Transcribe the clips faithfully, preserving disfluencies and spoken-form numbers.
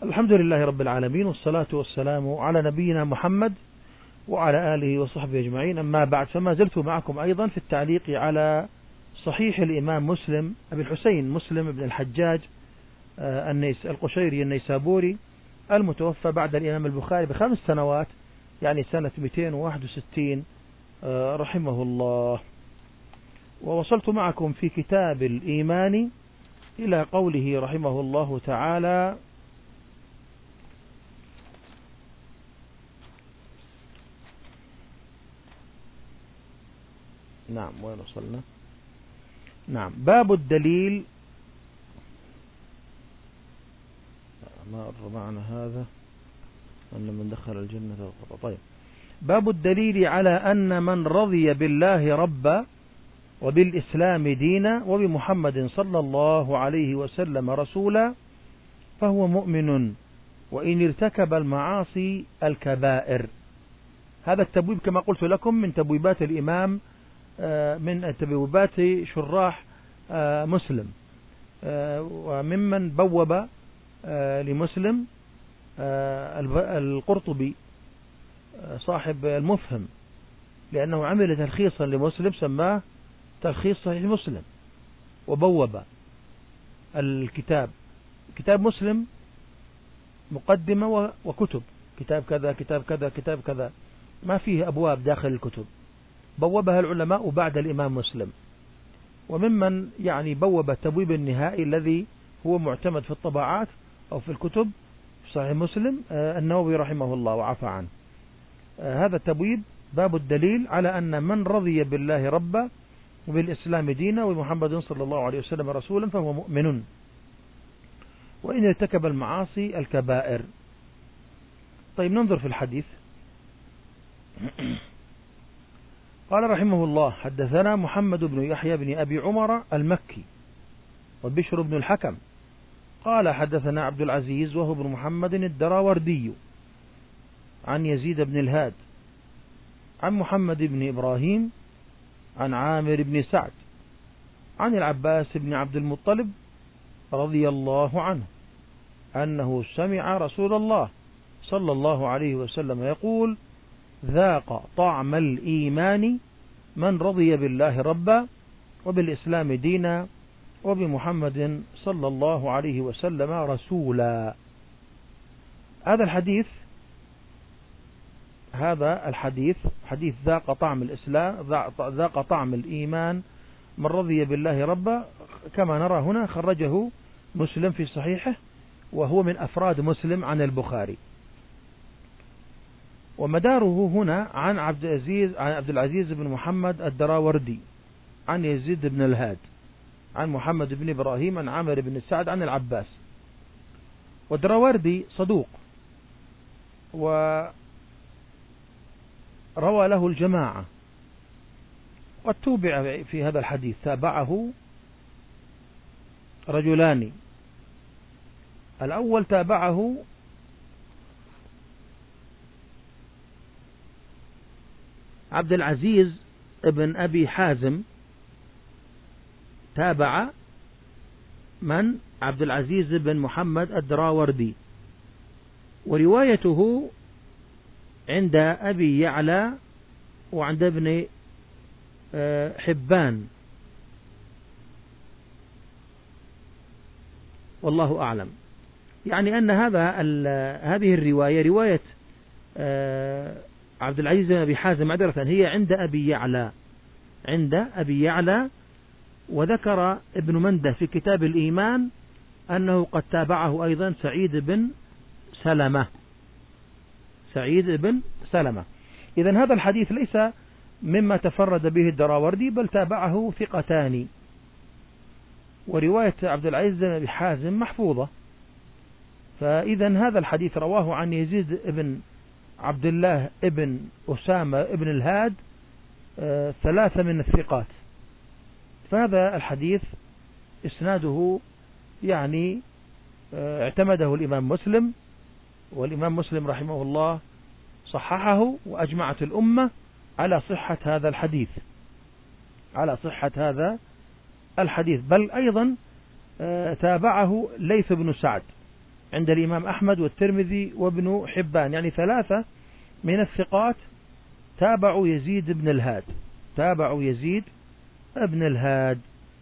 الحمد لله رب العالمين، والصلاة والسلام على نبينا محمد وعلى آله وصحبه أجمعين. أما بعد، فما زلت معكم أيضا في التعليق على صحيح الإمام مسلم أبي الحسين مسلم بن الحجاج القشيري النيسابوري المتوفى بعد الإمام البخاري بخمس سنوات، يعني سنة مئتين وواحد وستين رحمه الله. ووصلت معكم في كتاب الإيمان إلى قوله رحمه الله تعالى: نعم وين وصلنا؟ نعم، باب الدليل. ما معنا هذا أن من دخل الجنة. طيب، باب الدليل على أن من رضي بالله ربا وبالإسلام دينا وبمحمد صلى الله عليه وسلم رسولا فهو مؤمن وإن ارتكب المعاصي الكبائر. هذا التبويب كما قلت لكم من تبويبات الإمام، من تبويبات شراح مسلم، وممن بوب لمسلم القرطبي صاحب المفهم، لأنه عمل تلخيصا لمسلم سماه تلخيص صحيح مسلم، وبوب الكتاب كتاب مسلم مقدمة وكتب، كتاب كذا كتاب كذا كتاب كذا، ما فيه أبواب داخل الكتب، بوبها العلماء بعد الإمام مسلم. وممن يعني بوب التبويب النهائي الذي هو معتمد في الطبعات أو في الكتب في صحيح مسلم النووي رحمه الله وعفى عنه. هذا التبويب باب الدليل على أن من رضي بالله ربا وبالإسلام دينا ومحمد صلى الله عليه وسلم رسولا فهو مؤمن وإن ارتكب المعاصي الكبائر. طيب، ننظر في الحديث. قال رحمه الله: حدثنا محمد بن يحيى بن أبي عمر المكي وبشر بن الحكم قال حدثنا عبد العزيز وهو بن محمد الدراوردي عن يزيد بن الهاد عن محمد بن إبراهيم عن عامر بن سعد عن العباس بن عبد المطلب رضي الله عنه أنه سمع رسول الله صلى الله عليه وسلم يقول: ذاق طعم الإيمان من رضي بالله ربا وبالإسلام دينا وبمحمد صلى الله عليه وسلم رسولا. هذا الحديث هذا الحديث حديث ذاق طعم الإسلام ذاق طعم الإيمان من رضي بالله ربا، كما نرى هنا خرجه مسلم في صحيحه، وهو من أفراد مسلم عن البخاري. ومداره هنا عن عبد العزيز عن عبد العزيز بن محمد الدراوردي عن يزيد بن الهاد عن محمد بن إبراهيم عن عامر بن سعد عن العباس. والدراوردي صدوق وروى له الجماعة، قد توبع في هذا الحديث، تابعه رجلان. الأول تابعه عبد العزيز ابن أبي حازم، تابع من؟ عبد العزيز بن محمد الدراوردي، وروايته عند أبي يعلى وعند ابن حبان، والله أعلم. يعني أن هذا هذه الرواية رواية عبد العزيز بن أبي حازم معذرة هي عند أبي يعلى عند أبي يعلى وذكر ابن منده في كتاب الإيمان أنه قد تابعه أيضا سعيد بن سلمة سعيد بن سلمة. إذن هذا الحديث ليس مما تفرد به الدراوردي، بل تابعه ثقتان. ورواية عبد العزيز بن أبي حازم محفوظة، فإذن هذا الحديث رواه عن يزيد بن عبد الله ابن أسامة ابن الهاد آه ثلاثة من الثقات. فهذا الحديث إسناده يعني آه اعتمده الإمام مسلم، والإمام مسلم رحمه الله صححه، وأجمعت الأمة على صحة هذا الحديث على صحة هذا الحديث بل أيضا آه تابعه ليث بن سعد عند الإمام أحمد والترمذي وابن حبان، يعني ثلاثة من الثقات تابعوا يزيد بن الهاد تابعوا يزيد بن الهاد.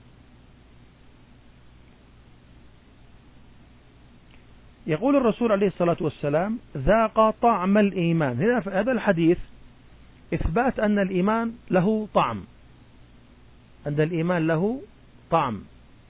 يقول الرسول عليه الصلاة والسلام: ذاق طعم الإيمان. هذا الحديث إثبات أن الإيمان له طعم، أن الإيمان له طعم،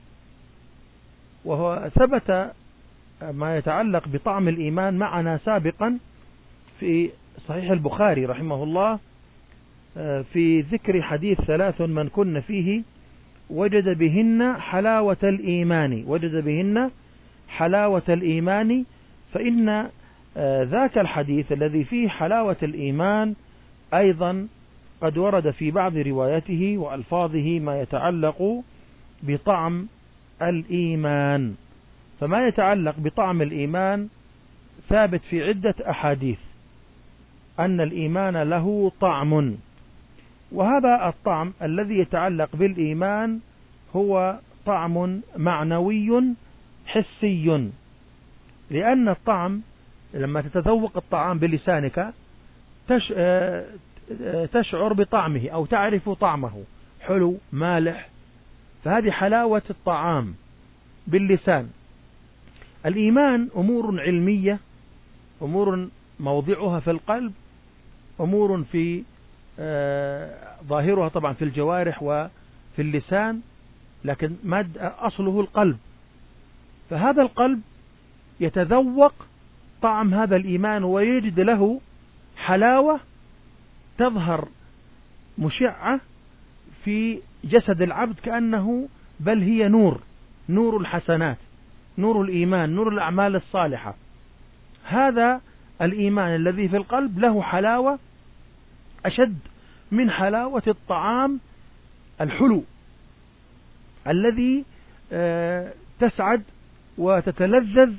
وهو ثبت ما يتعلق بطعم الإيمان معنا سابقا في صحيح البخاري رحمه الله في ذكر حديث ثلاث من كن فيه وجد بهن حلاوة الإيمان وجد بهن حلاوة الإيمان. فإن ذاك الحديث الذي فيه حلاوة الإيمان أيضا قد ورد في بعض روايته وألفاظه ما يتعلق بطعم الإيمان. فما يتعلق بطعم الإيمان ثابت في عدة أحاديث أن الإيمان له طعم، وهذا الطعم الذي يتعلق بالإيمان هو طعم معنوي حسي، لأن الطعم لما تتذوق الطعام بلسانك تشعر بطعمه أو تعرف طعمه، حلو مالح، فهذه حلاوة الطعام باللسان. الإيمان أمور علمية، أمور موضعها في القلب، أمور في ظاهرها طبعا في الجوارح وفي اللسان، لكن مد أصله القلب. فهذا القلب يتذوق طعم هذا الإيمان ويجد له حلاوة تظهر مشعة في جسد العبد كأنه بل هي نور، نور الحسنات، نور الإيمان، نور الأعمال الصالحة. هذا الإيمان الذي في القلب له حلاوة أشد من حلاوة الطعام الحلو الذي تسعد وتتلذذ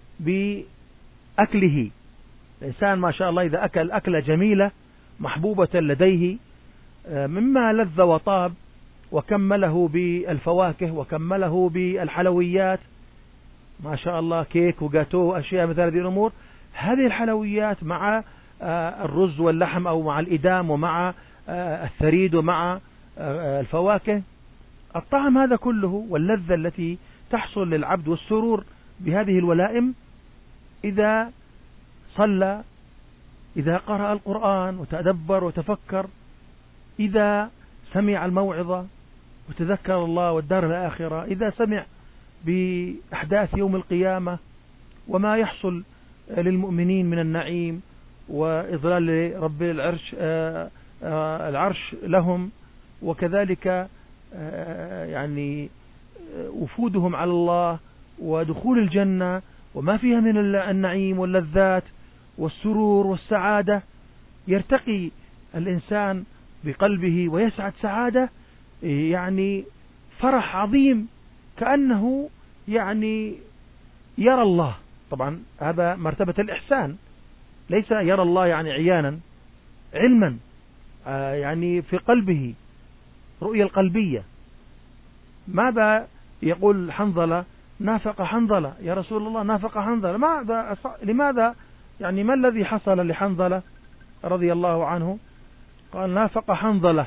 بأكله. الإنسان ما شاء الله إذا أكل أكلة جميلة محبوبة لديه مما لذ وطاب وكمله بالفواكه وكمله بالحلويات، ما شاء الله كيك وجاتو وأشياء مثل هذه الأمور، هذه الحلويات مع الرز واللحم أو مع الإدام ومع الثريد ومع الفواكه، الطعم هذا كله واللذة التي تحصل للعبد والسرور بهذه الولائم إذا صلى، إذا قرأ القرآن وتدبر وتفكر، إذا سمع الموعظة وتذكر الله والدار الآخرة، إذا سمع بأحداث يوم القيامة وما يحصل للمؤمنين من النعيم وإظلال رب العرش العرش لهم، وكذلك يعني وفودهم على الله ودخول الجنة وما فيها من النعيم واللذات والسرور والسعادة، يرتقي الإنسان بقلبه ويسعد سعادة يعني فرح عظيم كأنه يعني يرى الله. طبعا هذا مرتبة الإحسان، ليس يرى الله يعني عيانا، علما يعني في قلبه رؤية القلبية. ماذا يقول حنظلة؟ نافق حنظلة يا رسول الله، نافق حنظلة. ماذا لماذا يعني ما الذي حصل لحنظلة رضي الله عنه؟ قال نافق حنظلة.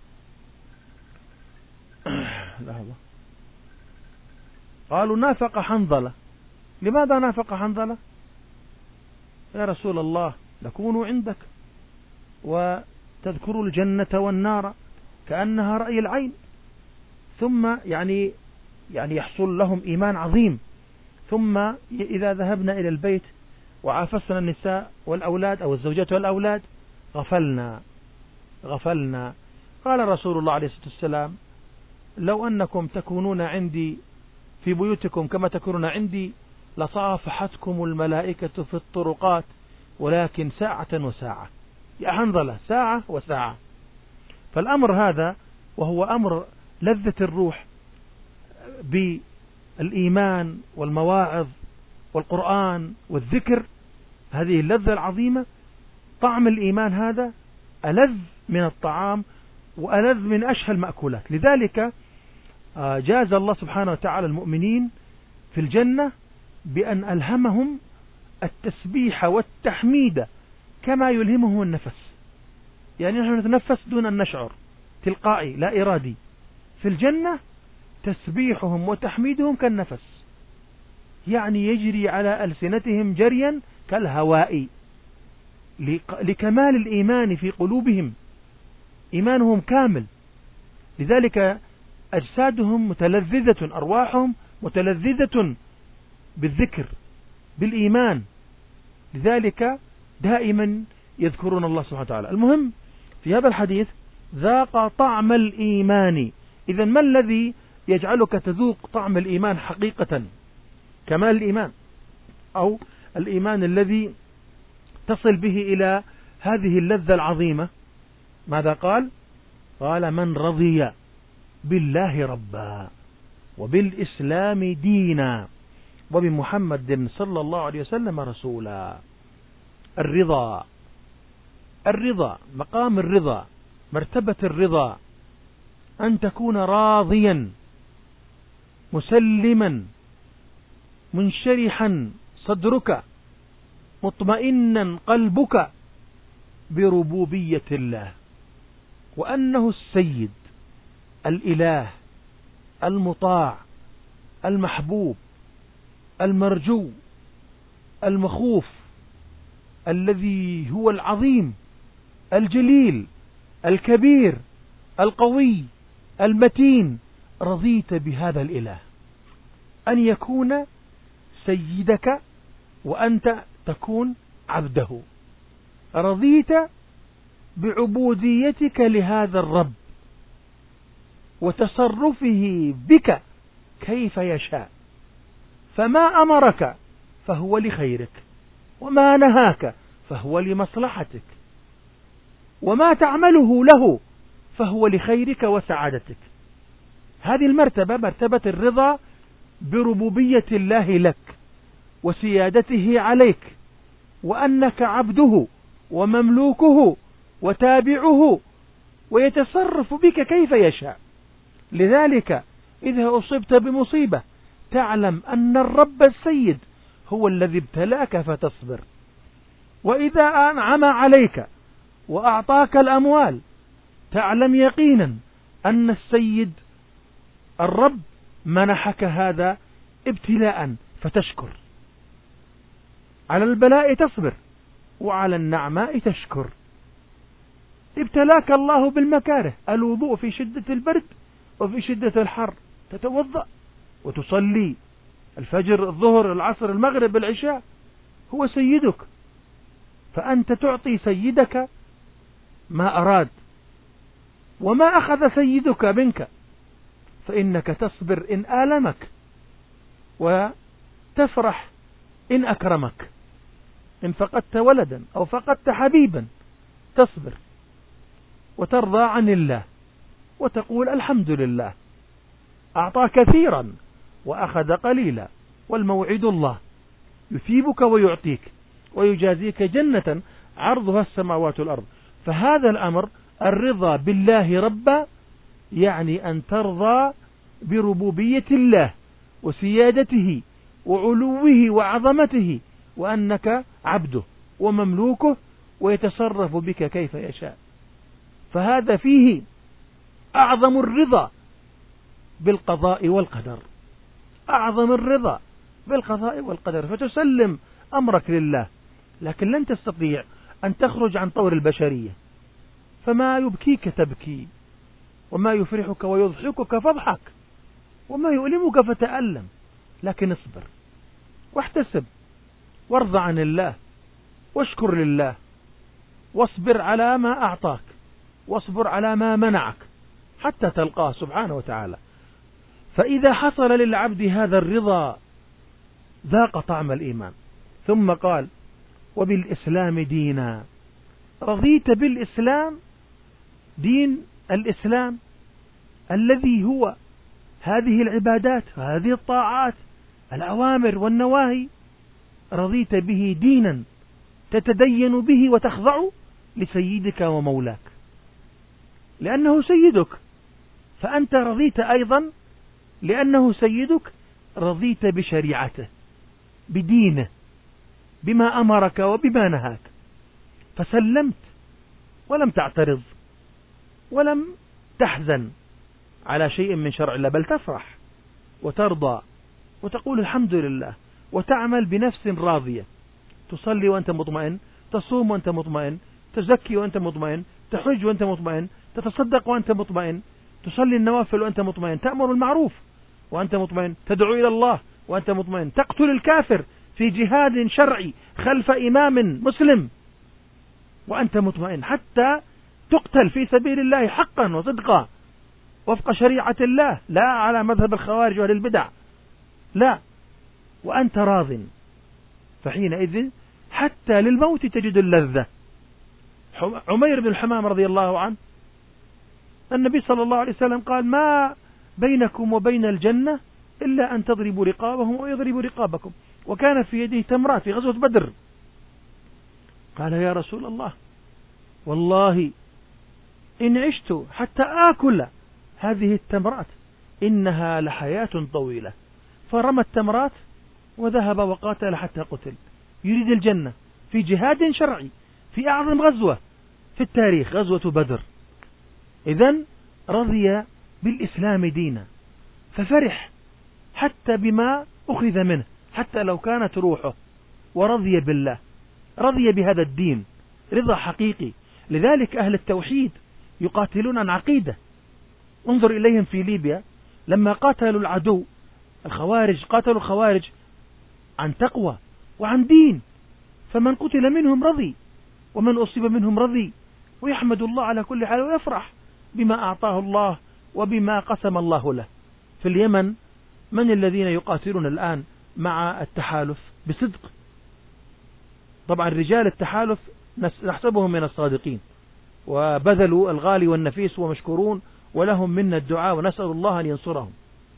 لحظة. قالوا نافق حنظلة. لماذا نافق حنظلة؟ يا رسول الله نكون عندك وتذكر الجنة والنار كأنها رأي العين، ثم يعني يعني يحصل لهم إيمان عظيم، ثم إذا ذهبنا إلى البيت وعافسنا النساء والأولاد أو الزوجات والأولاد غفلنا غفلنا. قال رسول الله عليه الصلاة والسلام لو أنكم تكونون عندي في بيوتكم كما تكونون عندي لصافحتكم الملائكة في الطرقات ولكن ساعة وساعة. يا حنظلة ساعة وساعة. فالأمر هذا وهو أمر لذة الروح بالإيمان والمواعظ والقرآن والذكر، هذه اللذة العظيمة، طعم الإيمان هذا ألذ من الطعام وألذ من أشهى المأكولات. لذلك جاز الله سبحانه وتعالى المؤمنين في الجنة بأن ألهمهم التسبيح والتحميد كما يلهمهم النفس. يعني نحن نتنفس دون أن نشعر، تلقائي لا إرادي. في الجنة تسبيحهم وتحميدهم كالنفس، يعني يجري على ألسنتهم جريا كالهواء، لكمال الإيمان في قلوبهم، إيمانهم كامل. لذلك أجسادهم متلذذة، أرواحهم متلذذة بالذكر بالإيمان، لذلك دائما يذكرون الله سبحانه وتعالى. المهم في هذا الحديث ذاق طعم الإيمان. إذن ما الذي يجعلك تذوق طعم الإيمان حقيقة، كمال الإيمان أو الإيمان الذي تصل به إلى هذه اللذة العظيمة؟ ماذا قال؟ قال من رضي بالله ربا وبالإسلام دينا وبمحمد صلى الله عليه وسلم رسولا. الرضا، الرضا مقام الرضا، مرتبة الرضا، أن تكون راضيا مسلما منشرحا صدرك مطمئنا قلبك بربوبية الله، وأنه السيد الإله المطاع المحبوب المرجو المخوف، الذي هو العظيم الجليل الكبير القوي المتين. رضيت بهذا الإله أن يكون سيدك وأنت تكون عبده، رضيت بعبوديتك لهذا الرب وتصرفه بك كيف يشاء، فما أمرك فهو لخيرك، وما نهاك فهو لمصلحتك، وما تعمله له فهو لخيرك وسعادتك. هذه المرتبة مرتبة الرضا بربوبية الله لك وسيادته عليك، وأنك عبده ومملوكه وتابعه ويتصرف بك كيف يشاء. لذلك إذا أصبت بمصيبة تعلم أن الرب السيد هو الذي ابتلاك فتصبر، وإذا أنعم عليك وأعطاك الأموال تعلم يقينا أن السيد الرب منحك هذا ابتلاء فتشكر. على البلاء تصبر وعلى النعماء تشكر. ابتلاك الله بالمكاره، الوضوء في شدة البرد وفي شدة الحر، تتوضأ وتصلي الفجر الظهر العصر المغرب العشاء، هو سيدك، فأنت تعطي سيدك ما أراد، وما أخذ سيدك منك فإنك تصبر إن آلمك وتفرح إن أكرمك. إن فقدت ولدا أو فقدت حبيبا تصبر وترضى عن الله وتقول الحمد لله، أعطى كثيرا وأخذ قليلا، والموعد الله يثيبك ويعطيك ويجازيك جنة عرضها السماوات والأرض. فهذا الأمر الرضا بالله ربا يعني أن ترضى بربوبية الله وسيادته وعلوه وعظمته، وأنك عبده ومملوكه ويتصرف بك كيف يشاء. فهذا فيه أعظم الرضا بالقضاء والقدر، أعظم الرضا بالقضاء والقدر، فتسلم أمرك لله. لكن لن تستطيع أن تخرج عن طور البشرية، فما يبكيك تبكي، وما يفرحك ويضحكك فاضحك، وما يؤلمك فتألم. لكن اصبر واحتسب وارضى عن الله واشكر لله، واصبر على ما أعطاك واصبر على ما منعك حتى تلقاه سبحانه وتعالى. فإذا حصل للعبد هذا الرضا ذاق طعم الإيمان. ثم قال وبالإسلام دينا، رضيت بالإسلام، دين الإسلام الذي هو هذه العبادات وهذه الطاعات الأوامر والنواهي، رضيت به دينا تتدين به وتخضع لسيدك ومولاك، لأنه سيدك، فأنت رضيت أيضا لأنه سيدك، رضيت بشريعته بدينه بما أمرك وبما نهاك، فسلمت ولم تعترض ولم تحزن على شيء من شرع الله، بل تفرح وترضى وتقول الحمد لله، وتعمل بنفس راضية، تصلي وأنت مطمئن، تصوم وأنت مطمئن، تزكي وأنت مطمئن، تحج وأنت مطمئن، تتصدق وأنت مطمئن، تصلي النوافل وأنت مطمئن، تأمر بالمعروف وأنت مطمئن، تدعو إلى الله وأنت مطمئن، تقتل الكافر في جهاد شرعي خلف إمام مسلم وأنت مطمئن، حتى تقتل في سبيل الله حقا وصدقا وفق شريعة الله، لا على مذهب الخوارج وأهل البدع، لا، وأنت راض. فحينئذ حتى للموت تجد اللذة. عمير بن الحمام رضي الله عنه، النبي صلى الله عليه وسلم قال: ما بينكم وبين الجنة إلا أن تضربوا رقابهم ويضربوا رقابكم، وكان في يده تمرات في غزوة بدر. قال: يا رسول الله، والله إن عشت حتى آكل هذه التمرات إنها لحياة طويلة. فرمى التمرات وذهب وقاتل حتى قتل، يريد الجنة في جهاد شرعي في أعظم غزوة في التاريخ، غزوة بدر. إذن رضي بالإسلام دينا، ففرح حتى بما أخذ منه، حتى لو كانت روحه، ورضي بالله، رضي بهذا الدين رضا حقيقي. لذلك أهل التوحيد يقاتلون عن عقيدة. انظر إليهم في ليبيا لما قاتلوا العدو الخوارج، قاتلوا الخوارج عن تقوى وعن دين، فمن قتل منهم رضي، ومن أصيب منهم رضي، ويحمد الله على كل حال ويفرح بما أعطاه الله وبما قسم الله له. في اليمن من الذين يقاتلون الآن مع التحالف بصدق؟ طبعا رجال التحالف نحسبهم من الصادقين، وبذلوا الغالي والنفيس ومشكورون، ولهم منا الدعاء ونسأل الله أن ينصرهم.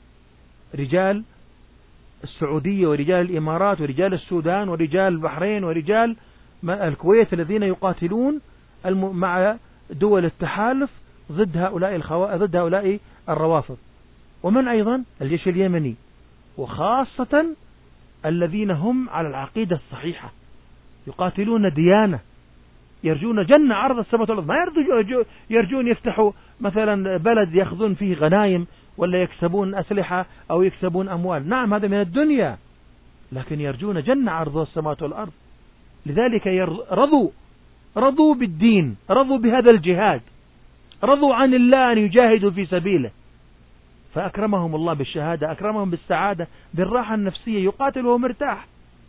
رجال السعودية ورجال الإمارات ورجال السودان ورجال البحرين ورجال الكويت الذين يقاتلون مع دول التحالف ضد هؤلاء الخوا... ضد هؤلاء الروافض. ومن أيضا الجيش اليمني، وخاصة الذين هم على العقيدة الصحيحة، يقاتلون ديانة، يرجون جنة عرض السماوات والأرض، ما يرجون, يرجون يفتحوا مثلا بلد يأخذون فيه غنايم ولا يكسبون أسلحة أو يكسبون أموال. نعم هذا من الدنيا، لكن يرجون جنة عرض السماوات والأرض. لذلك رضوا رضوا بالدين، رضوا بهذا الجهاد، رضوا عن الله أن يجاهدوا في سبيله، فأكرمهم الله بالشهادة، أكرمهم بالسعادة، بالراحة النفسية، يقاتل وهو مرتاح.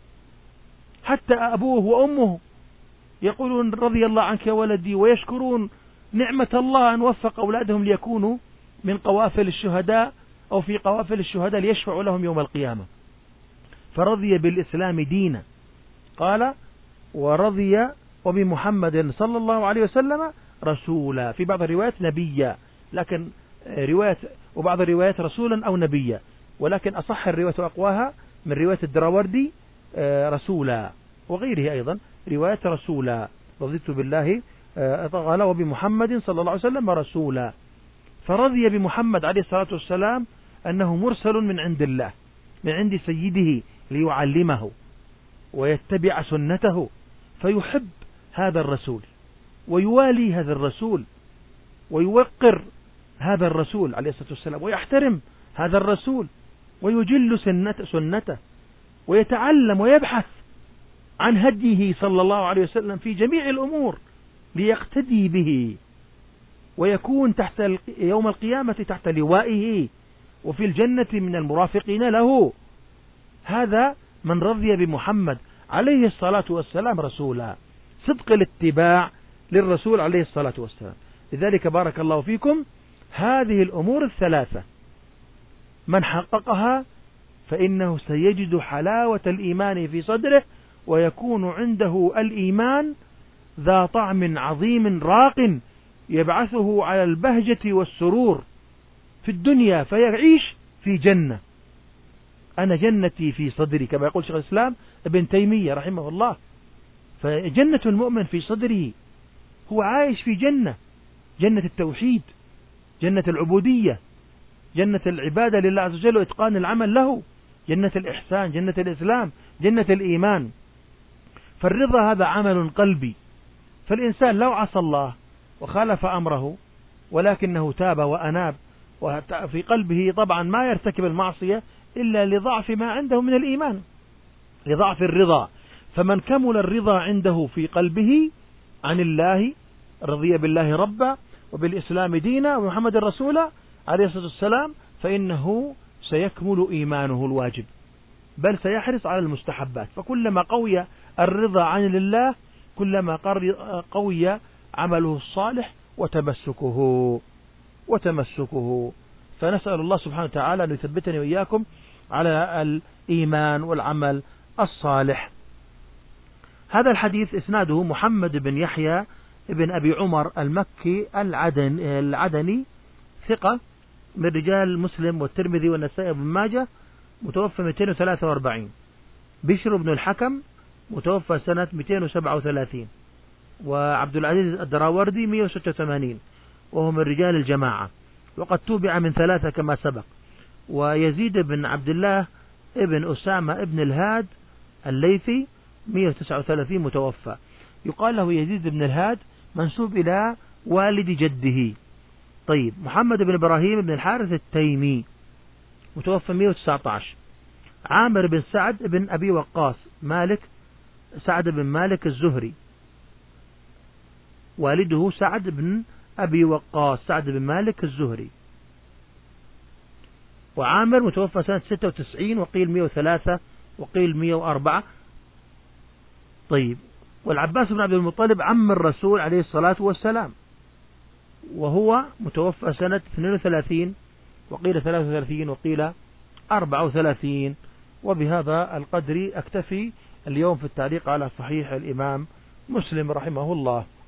حتى أبوه وأمه يقولون رضي الله عنك يا ولدي، ويشكرون نعمة الله أن وفق أولادهم ليكونوا من قوافل الشهداء أو في قوافل الشهداء ليشفعوا لهم يوم القيامة. فرضي بالإسلام دينا، قال: ورضي وبمحمد صلى الله عليه وسلم رسولا، في بعض الروايات نبيا، لكن رواية وبعض الروايات رسولا أو نبيا، ولكن أصح الرواية وأقواها من رواية الدراوردي رسولا، وغيره أيضا رواية رسولا. رضيت بالله قال وبمحمد صلى الله عليه وسلم رسولا. فرضي بمحمد عليه الصلاة والسلام أنه مرسل من عند الله، من عند سيده ليعلمه ويتبع سنته، فيحب هذا الرسول ويوالي هذا الرسول ويوقر هذا الرسول عليه الصلاة والسلام، ويحترم هذا الرسول ويجل سنته، ويتعلم ويبحث عن هديه صلى الله عليه وسلم في جميع الأمور ليقتدي به، ويكون تحت يوم القيامة تحت لوائه، وفي الجنة من المرافقين له. هذا من رضي بمحمد عليه الصلاة والسلام رسولا، صدق الاتباع للرسول عليه الصلاة والسلام. لذلك بارك الله فيكم، هذه الأمور الثلاثة من حققها فإنه سيجد حلاوة الإيمان في صدره، ويكون عنده الإيمان ذا طعم عظيم راق يبعثه على البهجة والسرور في الدنيا، فيعيش في جنة. أنا جنتي في صدري كما يقول شيخ الإسلام ابن تيمية رحمه الله. فجنة المؤمن في صدره، هو عايش في جنة، جنة التوحيد، جنة العبودية، جنة العبادة لله عز وجل وإتقان العمل له، جنة الإحسان، جنة الإسلام، جنة الإيمان. فالرضا هذا عمل قلبي، فالإنسان لو عصى الله وخالف أمره ولكنه تاب وأناب، وفي قلبه طبعا ما يرتكب المعصية إلا لضعف ما عنده من الإيمان، لضعف الرضا. فمن كمل الرضا عنده في قلبه عن الله، رضي بالله ربا وبالإسلام دينا ومحمد رسولا عليه الصلاة والسلام، فإنه سيكمل إيمانه الواجب، بل سيحرص على المستحبات. فكلما قوي الرضا عن الله كلما قوي عمله الصالح وتمسكه وتمسكه فنسأل الله سبحانه وتعالى أن يثبتني وإياكم على الإيمان والعمل الصالح. هذا الحديث إسناده محمد بن يحيى ابن أبي عمر المكي العدن العدني، ثقة من رجال مسلم والترمذي والنسائي بن ماجه، متوفى مئتين وثلاثة وأربعين. بشر بن الحكم متوفى سنة مئتين وسبعة وثلاثين. وعبد العزيز الدراوردي مئة وستة وثمانين، وهو من رجال الجماعة، وقد توبع من ثلاثة كما سبق. ويزيد بن عبد الله ابن أسامة ابن الهاد الليثي مئة وتسعة وثلاثين متوفى. يقال له يزيد بن الهاد منسوب إلى والد جده. طيب، محمد بن إبراهيم بن الحارث التيمي متوفى مئة وتسعة عشر. عامر بن سعد بن أبي وقاص مالك سعد بن مالك الزهري، والده سعد بن أبي وقاص سعد بن مالك الزهري. وعامر متوفى سنة ستة وتسعين، وقيل مئة وثلاثة وقيل مئة وأربعة. طيب، والعباس بن عبد المطلب عم الرسول عليه الصلاة والسلام، وهو متوفى سنة اثنين وثلاثين، وقيل ثلاثة وثلاثين وقيل أربعة وثلاثين. وبهذا القدر أكتفي اليوم في التعليق على صحيح الإمام مسلم رحمه الله.